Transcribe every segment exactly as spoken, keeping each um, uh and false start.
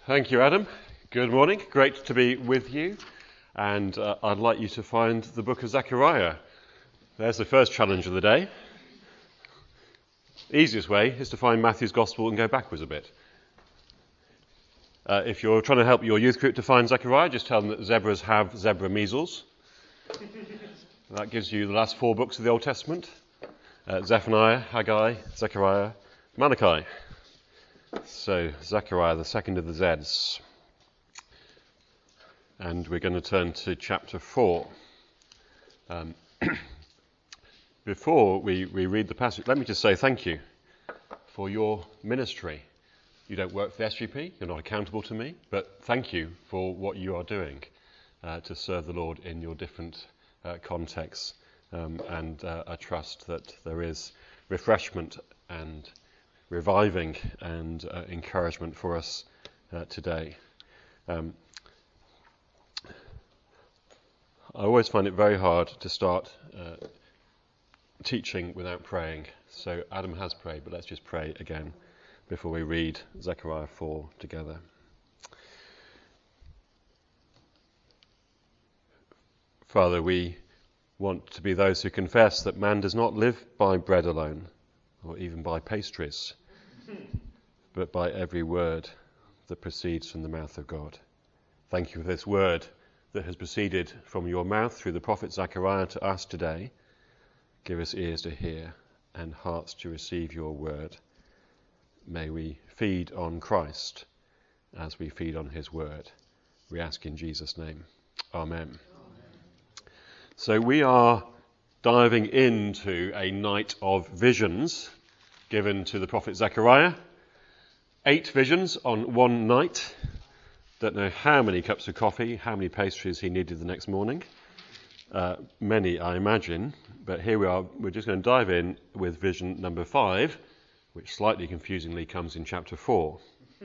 Thank you, Adam. Good morning. Great to be with you. And uh, I'd like you to find the book of Zechariah. There's the first challenge of the day. The easiest way is to find Matthew's Gospel and go backwards a bit. Uh, if you're trying to help your youth group to find Zechariah, just tell them that zebras have zebra measles. That gives you the last four books of the Old Testament. Uh, Zephaniah, Haggai, Zechariah, Malachi. So, Zechariah, the second of the Zeds. And we're going to turn to chapter four. Um, before we, we read the passage, let me just say thank you for your ministry. You don't work for the S G P, you're not accountable to me, but thank you for what you are doing uh, to serve the Lord in your different uh, contexts. Um, and uh, I trust that there is refreshment and reviving and uh, encouragement for us uh, today. Um, I always find it very hard to start uh, teaching without praying. So Adam has prayed, but let's just pray again before we read Zechariah four together. Father, we want to be those who confess that man does not live by bread alone, or even by pastries, but by every word that proceeds from the mouth of God. Thank you for this word that has proceeded from your mouth through the prophet Zechariah to us today. Give us ears to hear and hearts to receive your word. May we feed on Christ as we feed on his word. We ask in Jesus' name. Amen. Amen. So we are diving into a night of visions given to the prophet Zechariah. Eight visions on one night. Don't know how many cups of coffee, how many pastries he needed the next morning. Uh, many, I imagine. But here we are. We're just going to dive in with vision number five, which slightly confusingly comes in chapter four.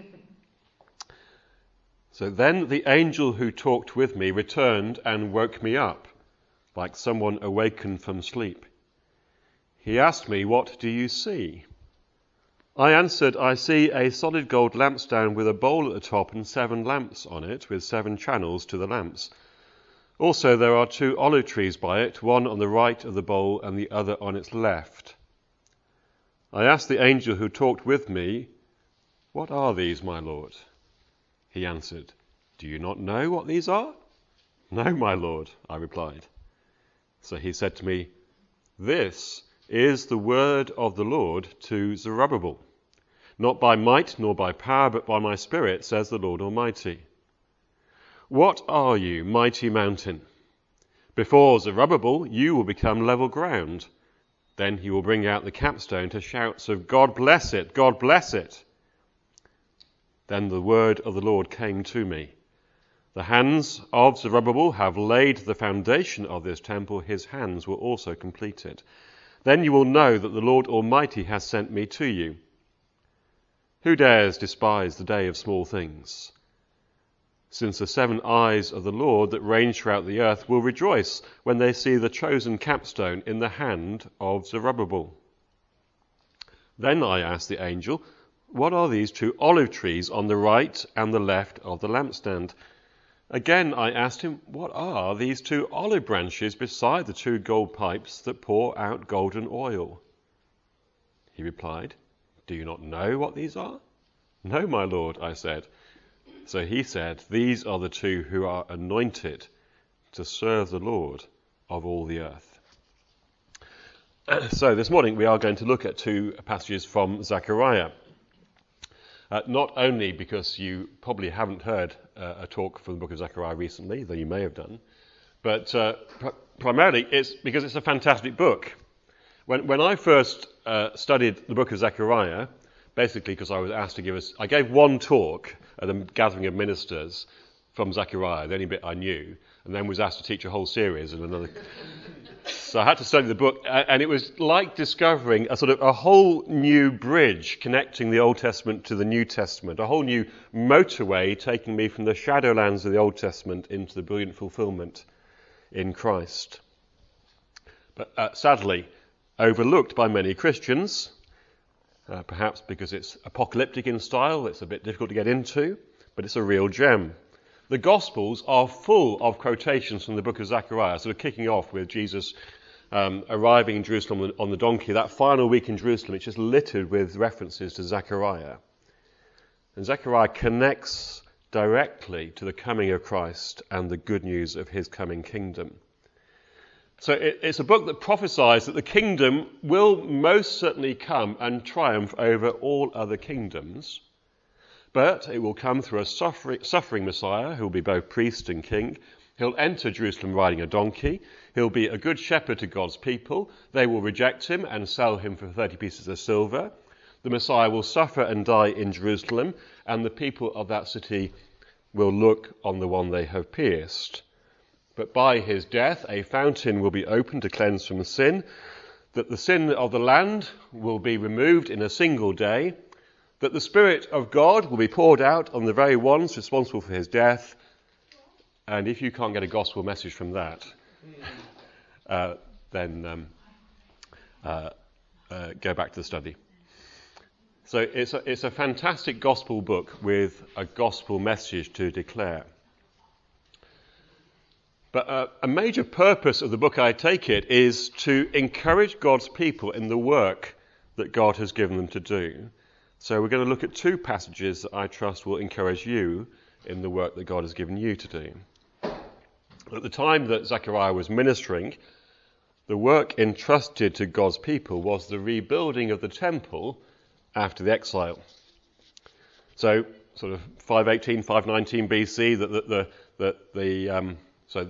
So then the angel who talked with me returned and woke me up, like someone awakened from sleep. He asked me, "What do you see?" I answered, "I see a solid gold lampstand with a bowl at the top and seven lamps on it, with seven channels to the lamps. Also there are two olive trees by it, one on the right of the bowl and the other on its left." I asked the angel who talked with me, "What are these, my lord?" He answered, "Do you not know what these are?" "No, my lord," I replied. So he said to me, "This is the word of the Lord to Zerubbabel. Not by might nor by power, but by my spirit, says the Lord Almighty. What are you, mighty mountain? Before Zerubbabel, you will become level ground. Then he will bring out the capstone to shouts of, 'God bless it, God bless it.'" Then the word of the Lord came to me. "The hands of Zerubbabel have laid the foundation of this temple. His hands will also complete it. Then you will know that the Lord Almighty has sent me to you. Who dares despise the day of small things? Since the seven eyes of the Lord that range throughout the earth will rejoice when they see the chosen capstone in the hand of Zerubbabel." Then I asked the angel, "What are these two olive trees on the right and the left of the lampstand?" Again I asked him, "What are these two olive branches beside the two gold pipes that pour out golden oil?" He replied, "Do you not know what these are?" "No, my lord," I said. So he said, "These are the two who are anointed to serve the Lord of all the earth." So this morning we are going to look at two passages from Zechariah. Uh, not only because you probably haven't heard uh, a talk from the book of Zechariah recently, though you may have done, but uh, pr- primarily it's because it's a fantastic book. When, when I first uh, studied the book of Zechariah, basically because I was asked to give us, I gave one talk at a gathering of ministers from Zechariah, the only bit I knew, and then was asked to teach a whole series and another. So I had to study the book, and it was like discovering a sort of a whole new bridge connecting the Old Testament to the New Testament, a whole new motorway taking me from the shadowlands of the Old Testament into the brilliant fulfillment in Christ. But uh, sadly, overlooked by many Christians, uh, perhaps because it's apocalyptic in style, it's a bit difficult to get into, but it's a real gem. The Gospels are full of quotations from the book of Zechariah, sort of kicking off with Jesus um, arriving in Jerusalem on the, on the donkey. That final week in Jerusalem, it's just littered with references to Zechariah. And Zechariah connects directly to the coming of Christ and the good news of his coming kingdom. So it, it's a book that prophesies that the kingdom will most certainly come and triumph over all other kingdoms, but it will come through a suffering, suffering Messiah who will be both priest and king. He'll enter Jerusalem riding a donkey. He'll be a good shepherd to God's people. They will reject him and sell him for thirty pieces of silver. The Messiah will suffer and die in Jerusalem, and the people of that city will look on the one they have pierced. But by his death, a fountain will be opened to cleanse from sin, that the sin of the land will be removed in a single day, that the Spirit of God will be poured out on the very ones responsible for his death. And if you can't get a gospel message from that, uh, then um, uh, uh, go back to the study. So it's a, it's a fantastic gospel book with a gospel message to declare. But uh, a major purpose of the book, I take it, is to encourage God's people in the work that God has given them to do. So we're going to look at two passages that I trust will encourage you in the work that God has given you to do. At the time that Zechariah was ministering, the work entrusted to God's people was the rebuilding of the temple after the exile. So, sort of five eighteen, five nineteen B C, that the, the, the, the um, so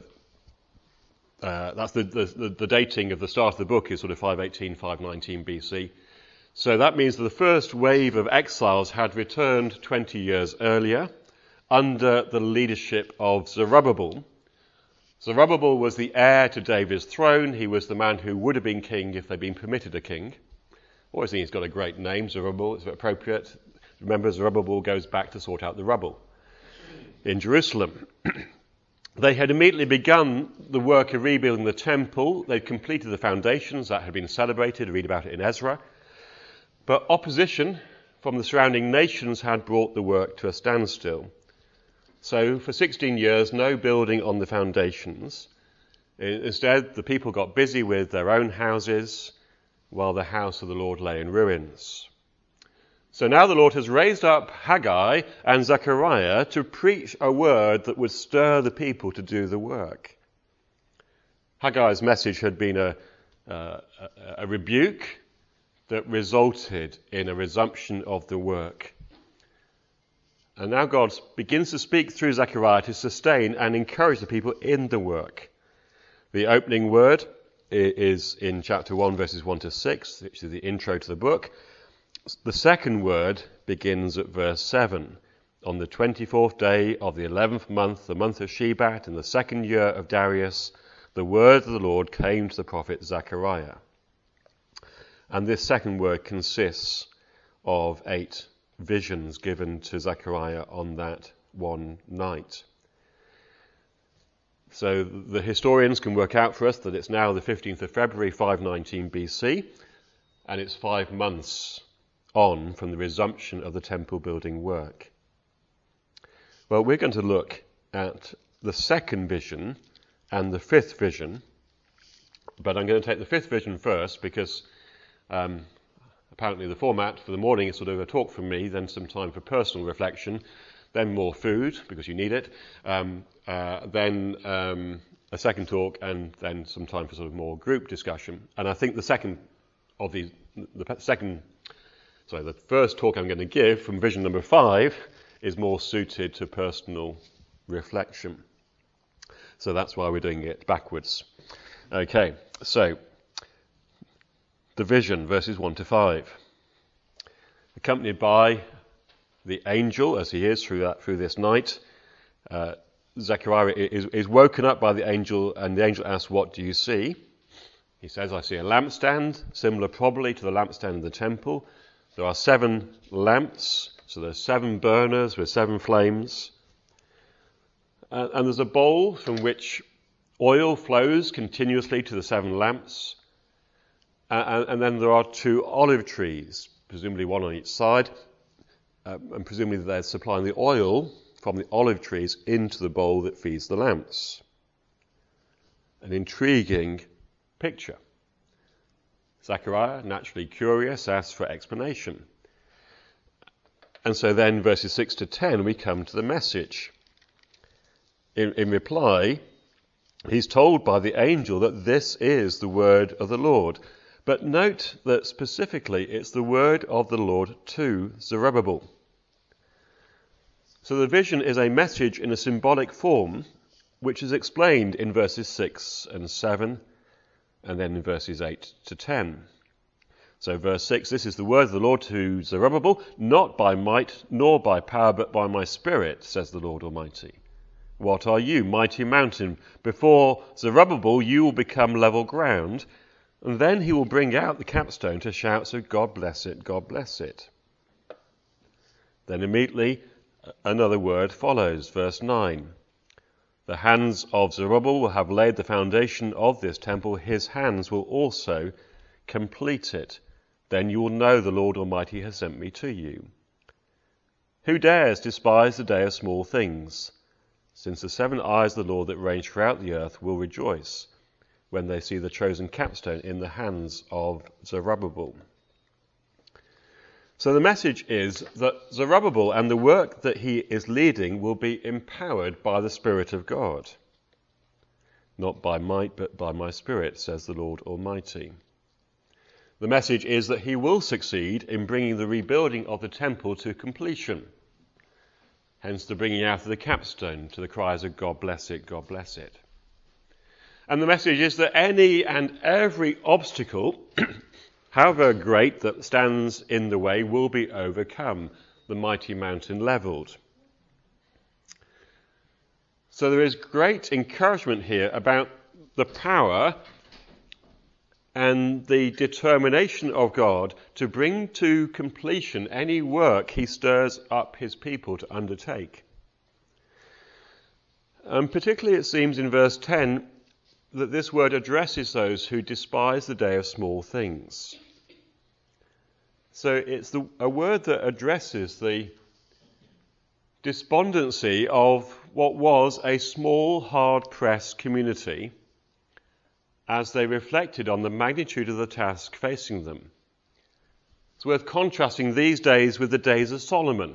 uh, that's the, the, the dating of the start of the book is sort of five eighteen, five nineteen B C. So that means that the first wave of exiles had returned twenty years earlier under the leadership of Zerubbabel. Zerubbabel was the heir to David's throne. He was the man who would have been king if they'd been permitted a king. Always think he's got a great name, Zerubbabel. It's appropriate. Remember, Zerubbabel goes back to sort out the rubble in Jerusalem. They had immediately begun the work of rebuilding the temple. They'd completed the foundations. That had been celebrated. Read about it in Ezra. But opposition from the surrounding nations had brought the work to a standstill. So for sixteen years, no building on the foundations. Instead, the people got busy with their own houses, while the house of the Lord lay in ruins. So now the Lord has raised up Haggai and Zechariah to preach a word that would stir the people to do the work. Haggai's message had been a, uh, a, a rebuke that resulted in a resumption of the work. And now God begins to speak through Zechariah to sustain and encourage the people in the work. The opening word is in chapter one, verses one to six, which is the intro to the book. The second word begins at verse seven. On the twenty-fourth day of the eleventh month, the month of Shebat, in the second year of Darius, the word of the Lord came to the prophet Zechariah. And this second word consists of eight visions given to Zechariah on that one night. So the historians can work out for us that it's now the fifteenth of February, five nineteen B C, and it's five months on from the resumption of the temple building work. Well, we're going to look at the second vision and the fifth vision, but I'm going to take the fifth vision first because um, apparently the format for the morning is sort of a talk from me, then some time for personal reflection, then more food because you need it, um, uh, then um, a second talk, and then some time for sort of more group discussion. And I think the second of the the second, sorry, the first talk I'm going to give from vision number five is more suited to personal reflection. So that's why we're doing it backwards. Okay, so the vision, verses one to five, accompanied by the angel, as he is through that through this night. Uh, Zechariah is, is woken up by the angel, and the angel asks, "What do you see?" He says, "I see a lampstand, similar probably to the lampstand in the temple. There are seven lamps, so there's seven burners with seven flames. Uh, and there's a bowl from which oil flows continuously to the seven lamps. Uh, and, and then there are two olive trees, presumably one on each side, uh, and presumably they're supplying the oil from the olive trees into the bowl that feeds the lamps. An intriguing picture. Zechariah, naturally curious, asks for explanation. And so then, verses six to ten, we come to the message. In, in reply, he's told by the angel that this is the word of the Lord. But note that specifically it's the word of the Lord to Zerubbabel. So the vision is a message in a symbolic form, which is explained in verses six and seven, and then in verses eight to ten. So verse six, this is the word of the Lord to Zerubbabel, not by might nor by power, but by my spirit, says the Lord Almighty. What are you, mighty mountain? Before Zerubbabel you will become level ground, and then he will bring out the capstone to shouts of God bless it, God bless it. Then immediately another word follows, verse nine. The hands of Zerubbabel will have laid the foundation of this temple, his hands will also complete it. Then you will know the Lord Almighty has sent me to you. Who dares despise the day of small things? Since the seven eyes of the Lord that range throughout the earth will rejoice when they see the chosen capstone in the hands of Zerubbabel. So the message is that Zerubbabel and the work that he is leading will be empowered by the Spirit of God. Not by might, but by my Spirit, says the Lord Almighty. The message is that he will succeed in bringing the rebuilding of the temple to completion. Hence the bringing out of the capstone to the cries of God bless it, God bless it. And the message is that any and every obstacle, however great, that stands in the way will be overcome, the mighty mountain levelled. So there is great encouragement here about the power and the determination of God to bring to completion any work he stirs up his people to undertake. And particularly it seems in verse ten that this word addresses those who despise the day of small things. So it's the, a word that addresses the despondency of what was a small, hard-pressed community as they reflected on the magnitude of the task facing them. It's worth contrasting these days with the days of Solomon.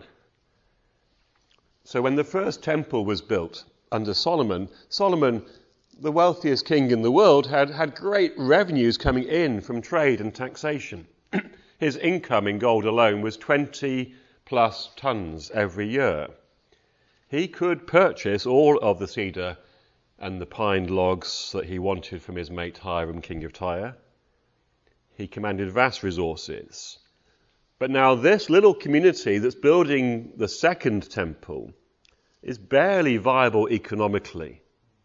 So when the first temple was built under Solomon, Solomon, the wealthiest king in the world, had, had great revenues coming in from trade and taxation. His income in gold alone was twenty plus tons every year. He could purchase all of the cedar and the pine logs that he wanted from his mate Hiram, king of Tyre. He commanded vast resources. But now this little community that's building the second temple is barely viable economically.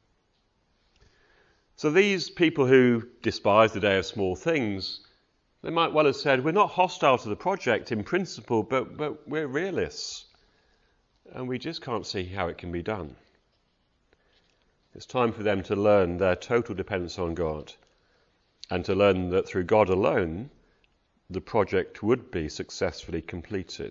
So these people who despise the day of small things, they might well have said, we're not hostile to the project in principle, but, but we're realists. And we just can't see how it can be done. It's time for them to learn their total dependence on God and to learn that through God alone, the project would be successfully completed.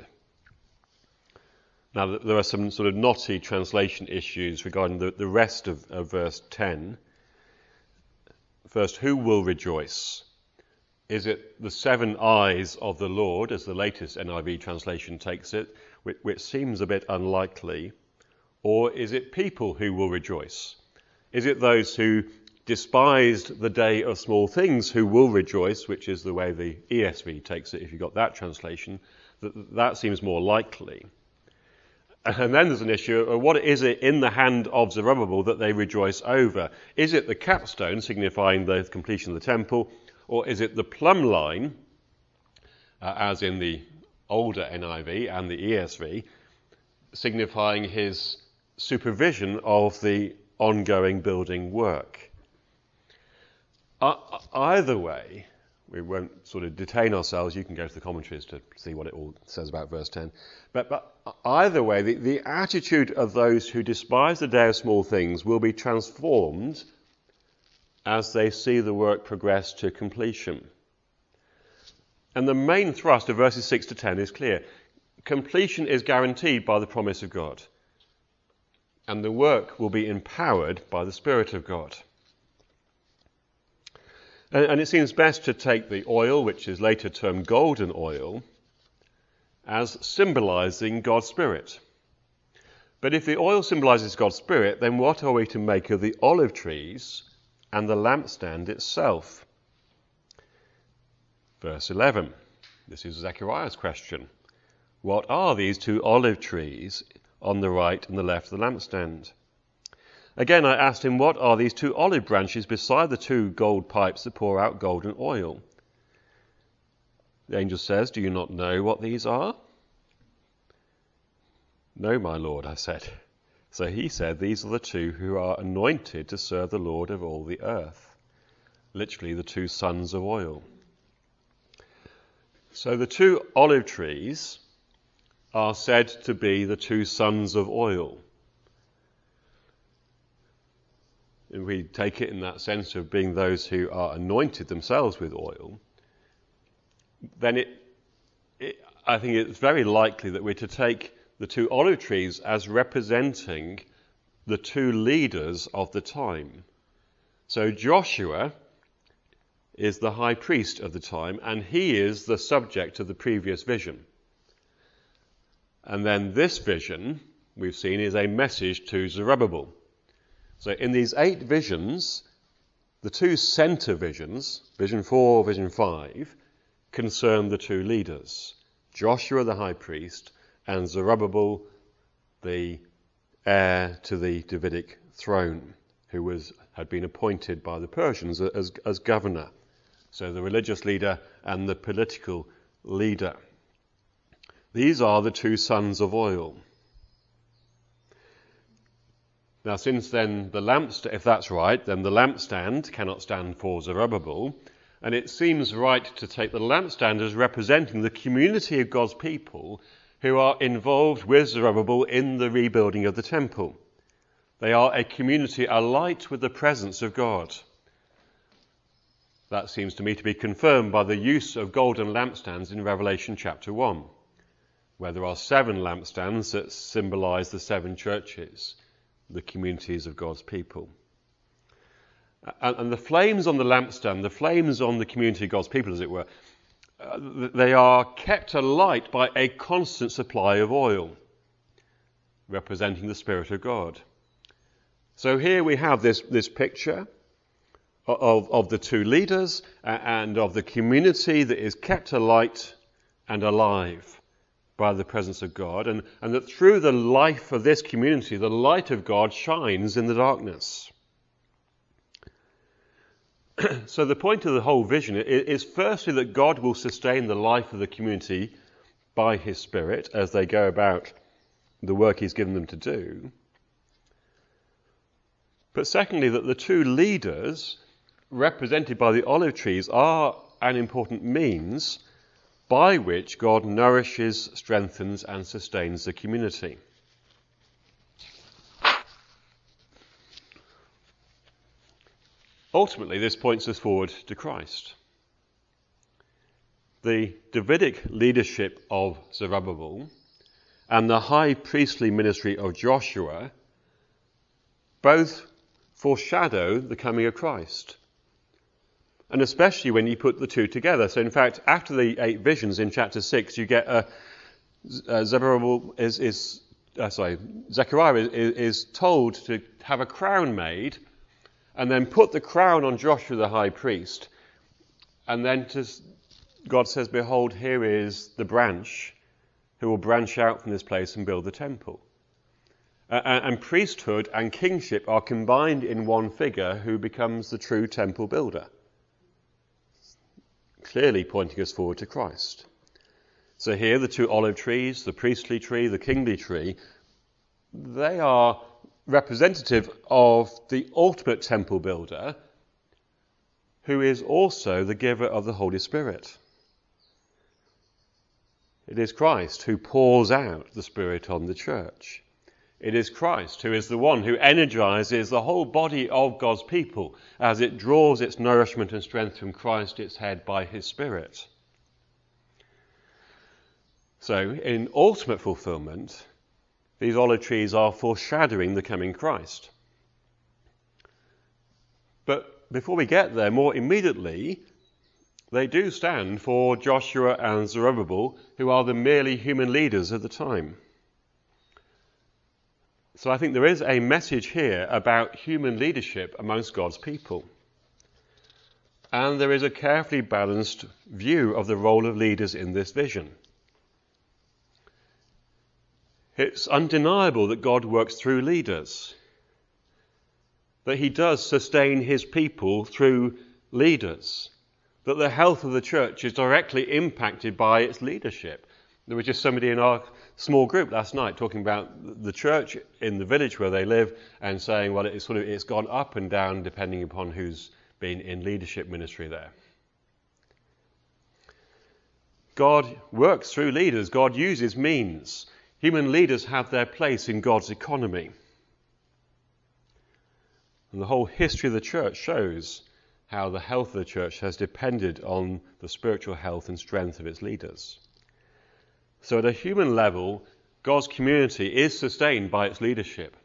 Now, there are some sort of knotty translation issues regarding the, the rest of, of verse ten. First, who will rejoice? Is it the seven eyes of the Lord, as the latest N I V translation takes it, which, which seems a bit unlikely? Or is it people who will rejoice? Is it those who despised the day of small things who will rejoice, which is the way the E S V takes it, if you've got that translation? That, that seems more likely. And then there's an issue of what is it in the hand of Zerubbabel that they rejoice over? Is it the capstone, signifying the completion of the temple, or is it the plumb line, uh, as in the older N I V and the E S V, signifying his supervision of the ongoing building work? Uh, either way, we won't sort of detain ourselves. You can go to the commentaries to see what it all says about verse ten. But, but either way, the, the attitude of those who despise the day of small things will be transformed as they see the work progress to completion. And the main thrust of verses six to ten is clear. Completion is guaranteed by the promise of God. and the work will be empowered by the Spirit of God. And, and it seems best to take the oil, which is later termed golden oil, as symbolizing God's Spirit. But if the oil symbolizes God's Spirit, then what are we to make of the olive trees and the lampstand itself? Verse eleven. This is Zechariah's question. What are these two olive trees on the right and the left of the lampstand? Again, I asked him, what are these two olive branches beside the two gold pipes that pour out golden oil? The angel says, do you not know what these are? No, my Lord, I said. So he said, these are the two who are anointed to serve the Lord of all the earth. Literally, the two sons of oil. So the two olive trees are said to be the two sons of oil. If we take it in that sense of being those who are anointed themselves with oil, then it, it, I think it's very likely that we're to take the two olive trees as representing the two leaders of the time. So Joshua is the high priest of the time, and he is the subject of the previous vision. And then this vision, we've seen, is a message to Zerubbabel. So in these eight visions, the two centre visions, vision four, vision five, concern the two leaders, Joshua the high priest and Zerubbabel, the heir to the Davidic throne, who was had been appointed by the Persians as, as governor. So the religious leader and the political leader. These are the two sons of oil. Now, since then the lampstand, if that's right, then the lampstand cannot stand for Zerubbabel, and it seems right to take the lampstand as representing the community of God's people who are involved with Zerubbabel in the rebuilding of the temple. They are a community alight with the presence of God. That seems to me to be confirmed by the use of golden lampstands in Revelation chapter one, where there are seven lampstands that symbolize the seven churches, the communities of God's people. And, and the flames on the lampstand, the flames on the community of God's people, as it were, uh, they are kept alight by a constant supply of oil, representing the Spirit of God. So here we have this, this picture of, of the two leaders and of the community that is kept alight and alive by the presence of God, and, and that through the life of this community, the light of God shines in the darkness. So the point of the whole vision is firstly that God will sustain the life of the community by his Spirit as they go about the work he's given them to do. But secondly, that the two leaders, represented by the olive trees, are an important means by which God nourishes, strengthens, and sustains the community. Ultimately, this points us forward to Christ. The Davidic leadership of Zerubbabel and the high priestly ministry of Joshua both foreshadow the coming of Christ. And especially when you put the two together. So in fact, after the eight visions in chapter six, you get a, a Zerubbabel is, is uh, sorry, Zechariah is, is told to have a crown made, and then put the crown on Joshua the high priest, and then to, God says, "Behold, here is the branch who will branch out from this place and build the temple." Uh, and, and priesthood and kingship are combined in one figure who becomes the true temple builder, clearly pointing us forward to Christ. So here the two olive trees, the priestly tree, the kingly tree, they are representative of the ultimate temple builder, who is also the giver of the Holy Spirit. It is Christ who pours out the Spirit on the church. It is Christ who is the one who energizes the whole body of God's people as it draws its nourishment and strength from Christ, its head, by his Spirit. So, in ultimate fulfillment, These olive trees are foreshadowing the coming Christ. But before we get there, more immediately, they do stand for Joshua and Zerubbabel, who are the merely human leaders of the time. So I think there is a message here about human leadership amongst God's people. And there is a carefully balanced view of the role of leaders in this vision. It's undeniable that God works through leaders, that he does sustain his people through leaders, that the health of the church is directly impacted by its leadership. There was just somebody in our small group last night talking about the church in the village where they live and saying, well, it's sort of it's gone up and down depending upon who's been in leadership ministry there. God works through leaders. God uses means. Human leaders have their place in God's economy. And the whole history of the church shows how the health of the church has depended on the spiritual health and strength of its leaders. So at a human level, God's community is sustained by its leadership.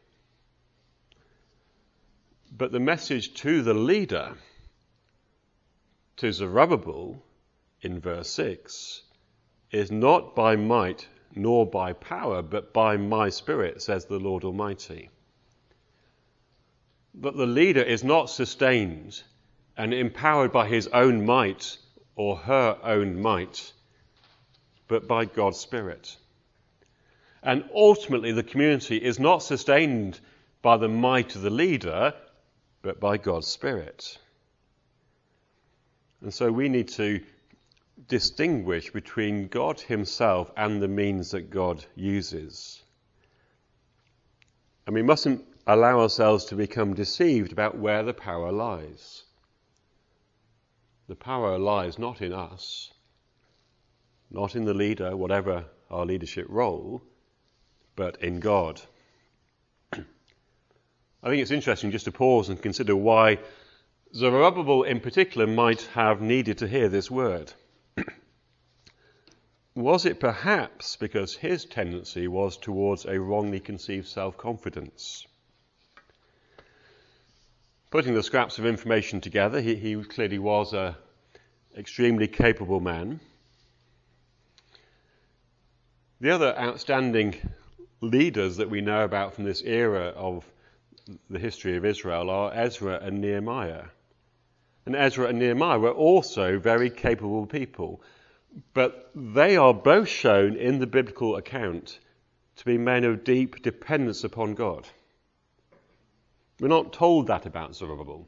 But the message to the leader, to Zerubbabel, in verse six, is not by might nor by power, but by my Spirit, says the Lord Almighty. But the leader is not sustained and empowered by his own might or her own might, but by God's Spirit. And ultimately the community is not sustained by the might of the leader, but by God's Spirit. And so we need to distinguish between God himself and the means that God uses. And we mustn't allow ourselves to become deceived about where the power lies. The power lies not in us, not in the leader, whatever our leadership role, but in God. I think it's interesting just to pause and consider why Zerubbabel in particular might have needed to hear this word. Was it perhaps because his tendency was towards a wrongly conceived self-confidence? Putting the scraps of information together, he, he clearly was an extremely capable man. The other outstanding leaders that we know about from this era of the history of Israel are Ezra and Nehemiah. And Ezra and Nehemiah were also very capable people, but they are both shown in the biblical account to be men of deep dependence upon God. We're not told that about Zerubbabel.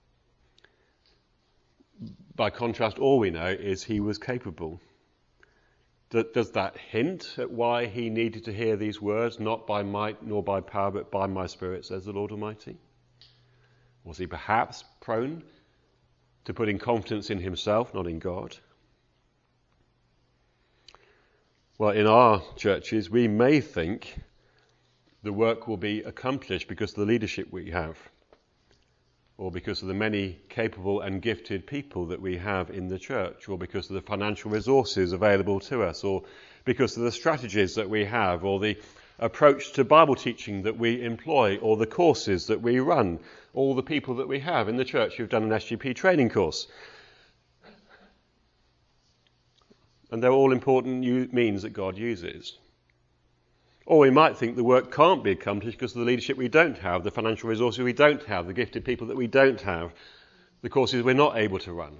By contrast, all we know is he was capable. Does that hint at why he needed to hear these words, not by might nor by power, but by my Spirit, says the Lord Almighty? Was he perhaps prone to putting confidence in himself, not in God? Well, in our churches, we may think the work will be accomplished because of the leadership we have, or because of the many capable and gifted people that we have in the church, or because of the financial resources available to us, or because of the strategies that we have, or the approach to Bible teaching that we employ, or the courses that we run, all the people that we have in the church who've done an S G P training course. And they're all important means that God uses. Or we might think the work can't be accomplished because of the leadership we don't have, the financial resources we don't have, the gifted people that we don't have, the courses we're not able to run.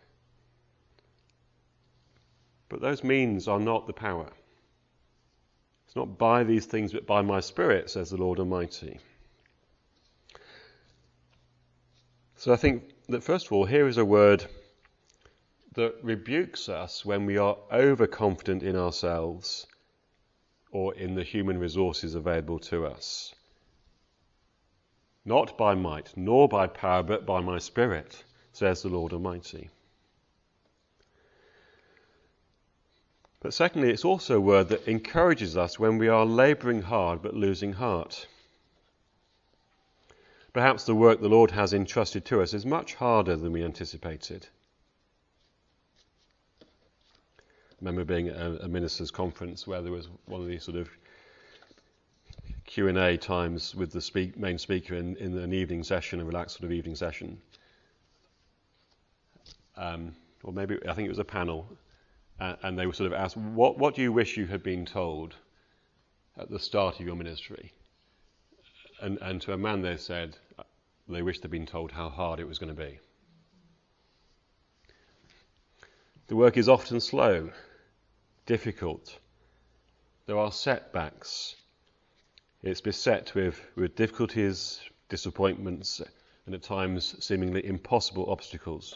But those means are not the power. It's not by these things but by my Spirit, says the Lord Almighty. So I think that first of all, here is a word that rebukes us when we are overconfident in ourselves or in the human resources available to us. Not by might, nor by power, but by my Spirit, says the Lord Almighty. But secondly, it's also a word that encourages us when we are labouring hard but losing heart. Perhaps the work the Lord has entrusted to us is much harder than we anticipated. I remember being at a, a minister's conference where there was one of these sort of Q and A times with the speak, main speaker in, in an evening session, a relaxed sort of evening session. Um, or maybe, I think it was a panel, uh, and they were sort of asked, what, what do you wish you had been told at the start of your ministry? And, and to a man they said, they wished they'd been told how hard it was going to be. The work is often slow, difficult. There are setbacks. It's beset with, with difficulties, disappointments, and at times seemingly impossible obstacles.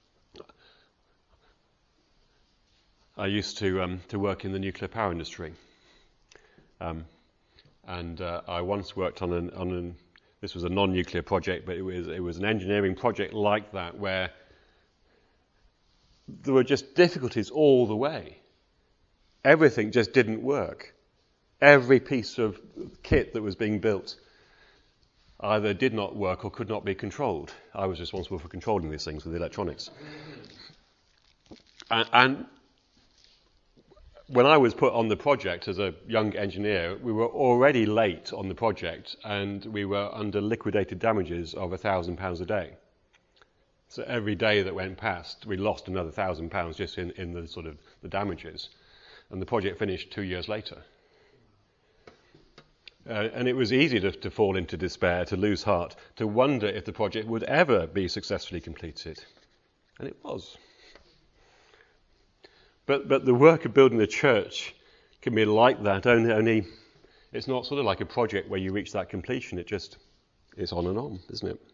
I used to um, to work in the nuclear power industry, um, and uh, I once worked on an on an this was a non-nuclear project, but it was it was an engineering project like that where there were just difficulties all the way. Everything just didn't work. Every piece of kit that was being built either did not work or could not be controlled. I was responsible for controlling these things with the electronics. And, and when I was put on the project as a young engineer, we were already late on the project and we were under liquidated damages of a thousand pounds a day. So every day that went past, we lost another thousand pounds just in, in the sort of the damages. And the project finished two years later. Uh, and it was easy to, to fall into despair, to lose heart, to wonder if the project would ever be successfully completed. And it was. But but the work of building the church can be like that, only, only it's not sort of like a project where you reach that completion. It just, it's on and on, isn't it?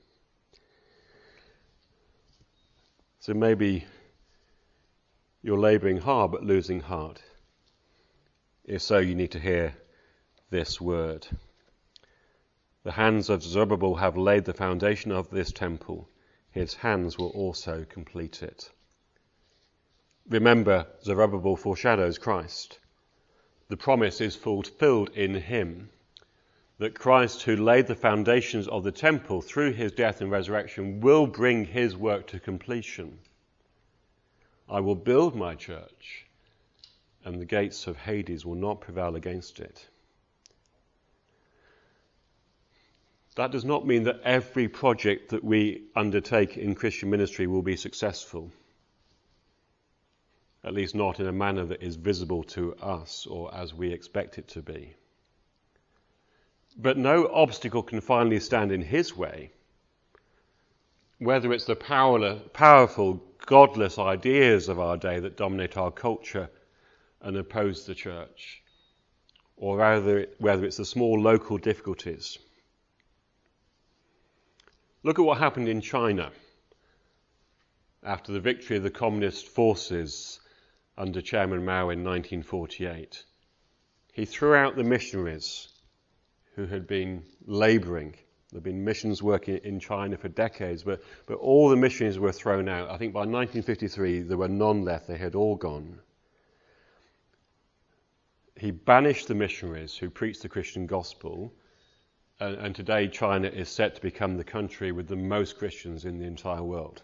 So maybe you're labouring hard but losing heart. If so, you need to hear this word. The hands of Zerubbabel have laid the foundation of this temple. His hands will also complete it. Remember, Zerubbabel foreshadows Christ. The promise is fulfilled in him, that Christ, who laid the foundations of the temple through his death and resurrection, will bring his work to completion. I will build my church, and the gates of Hades will not prevail against it. That does not mean that every project that we undertake in Christian ministry will be successful. At least not in a manner that is visible to us or as we expect it to be. But no obstacle can finally stand in his way, whether it's the powerless, powerful, godless ideas of our day that dominate our culture and oppose the church, or rather whether it's the small local difficulties. Look at what happened in China after the victory of the communist forces under Chairman Mao in nineteen forty-eight. He threw out the missionaries who had been labouring. There had been missions working in China for decades, but, but all the missionaries were thrown out. I think by nineteen fifty-three there were none left, they had all gone. He banished the missionaries who preached the Christian gospel, and, and today China is set to become the country with the most Christians in the entire world.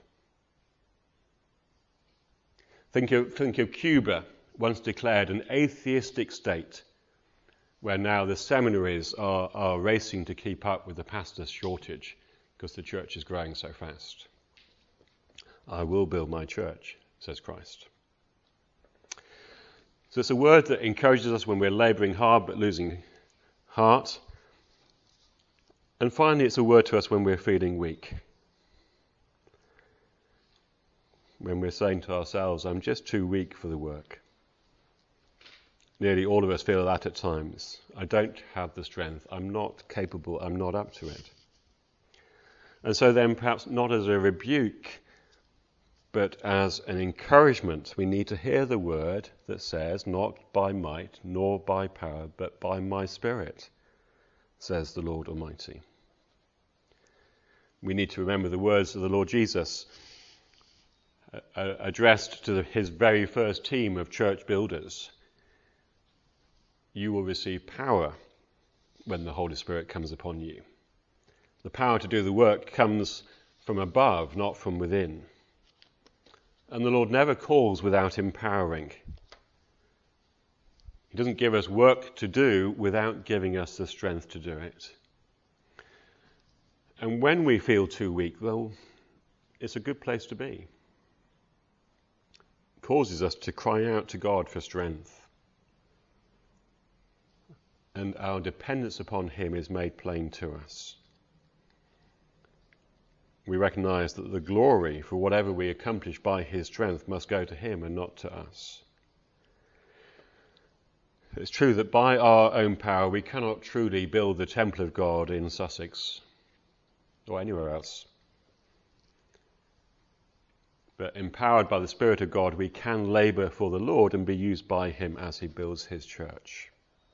Think of, think of Cuba, once declared an atheistic state, where now the seminaries are, are racing to keep up with the pastor's shortage because the church is growing so fast. I will build my church, says Christ. So it's a word that encourages us when we're labouring hard but losing heart. And finally, it's a word to us when we're feeling weak. When we're saying to ourselves, I'm just too weak for the work. Nearly all of us feel that at times. I don't have the strength. I'm not capable. I'm not up to it. And so then perhaps not as a rebuke, but as an encouragement, we need to hear the word that says, not by might nor by power, but by my Spirit, says the Lord Almighty. We need to remember the words of the Lord Jesus, uh, addressed to the, his very first team of church builders. You will receive power when the Holy Spirit comes upon you. The power to do the work comes from above, not from within. And the Lord never calls without empowering. He doesn't give us work to do without giving us the strength to do it. And when we feel too weak, well, it's a good place to be. It causes us to cry out to God for strength. And our dependence upon him is made plain to us. We recognize that the glory for whatever we accomplish by his strength must go to him and not to us. It's true that by our own power we cannot truly build the temple of God in Sussex or anywhere else. But empowered by the Spirit of God, we can labour for the Lord and be used by him as he builds his church.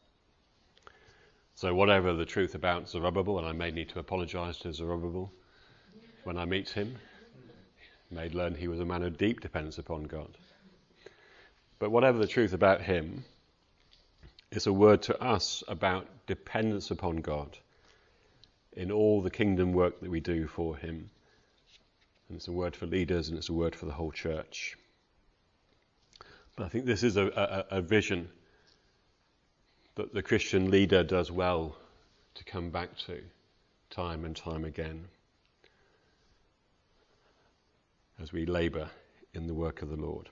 So whatever the truth about Zerubbabel, and I may need to apologise to Zerubbabel when I meet him, I may learn he was a man of deep dependence upon God. But whatever the truth about him, it's a word to us about dependence upon God in all the kingdom work that we do for him. And it's a word for leaders, and it's a word for the whole church. But I think this is a, a, a vision that the Christian leader does well to come back to time and time again as we labour in the work of the Lord.